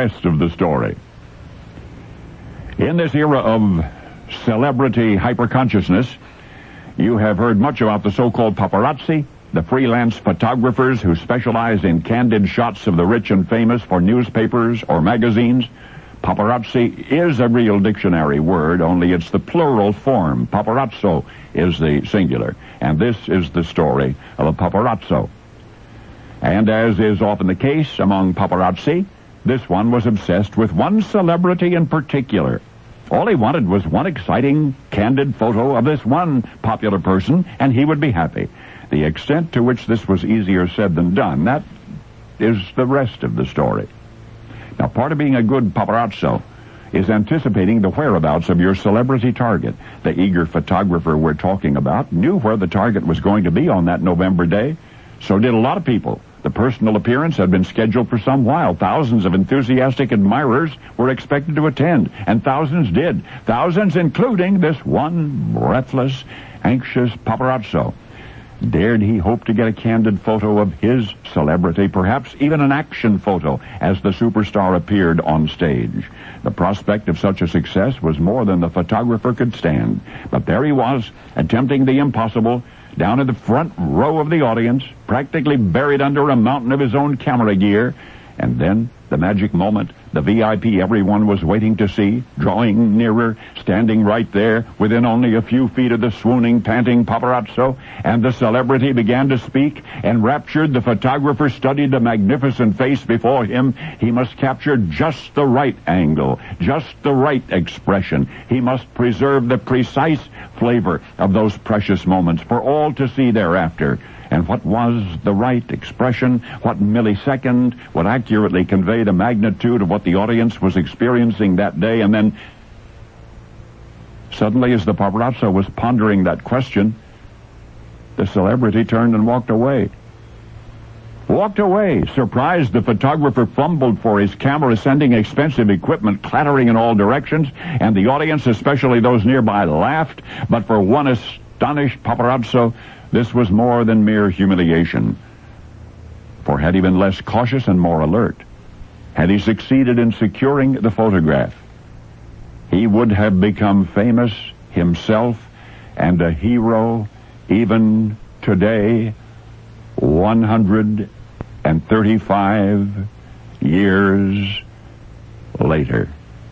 rest of the story. In this era of celebrity hyperconsciousness, you have heard much about the so-called paparazzi, the freelance photographers who specialize in candid shots of the rich and famous for newspapers or magazines. Paparazzi is a real dictionary word, only it's the plural form. Paparazzo is the singular. And this is the story of a paparazzo. And as is often the case among paparazzi, this one was obsessed with one celebrity in particular. All he wanted was one exciting, candid photo of this one popular person, and he would be happy. The extent to which this was easier said than done, that is the rest of the story. Now, part of being a good paparazzo is anticipating the whereabouts of your celebrity target. The eager photographer we're talking about knew where the target was going to be on that November day. So did a lot of people. The personal appearance had been scheduled for some while. Thousands of enthusiastic admirers were expected to attend, and thousands did. Thousands including this one breathless, anxious paparazzo. Dared he hope to get a candid photo of his celebrity, perhaps even an action photo, as the superstar appeared on stage? The prospect of such a success was more than the photographer could stand. But there he was, attempting the impossible, down in the front row of the audience, practically buried under a mountain of his own camera gear. And then, the magic moment, the VIP everyone was waiting to see, drawing nearer, standing right there, within only a few feet of the swooning, panting paparazzo, and the celebrity began to speak. Enraptured, the photographer studied the magnificent face before him. He must capture just the right angle, just the right expression. He must preserve the precise flavor of those precious moments for all to see thereafter. And what was the right expression? What millisecond would accurately convey the magnitude of what the audience was experiencing that day? And then, suddenly, as the paparazzo was pondering that question, the celebrity turned and walked away. Walked away. Surprised, the photographer fumbled for his camera, sending expensive equipment clattering in all directions, and the audience, especially those nearby, laughed. But for one astonished paparazzo, this was more than mere humiliation. For had he been less cautious and more alert, had he succeeded in securing the photograph, he would have become famous himself and a hero even today, 135 years later.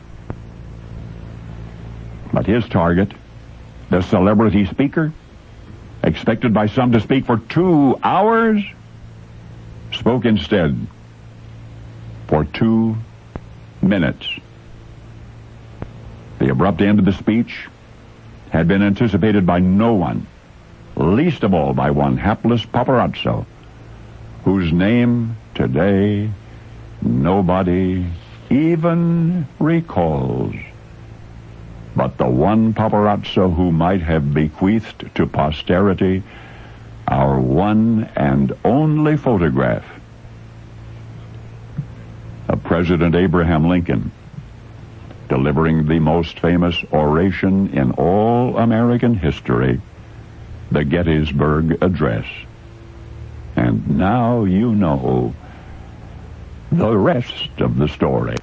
But his target, the celebrity speaker, expected by some to speak for 2 hours, spoke instead for 2 minutes. The abrupt end of the speech had been anticipated by no one, least of all by one hapless paparazzo, whose name today nobody even recalls. But the one paparazzo who might have bequeathed to posterity our one and only photograph of President Abraham Lincoln delivering the most famous oration in all American history, the Gettysburg Address. And now you know the rest of the story.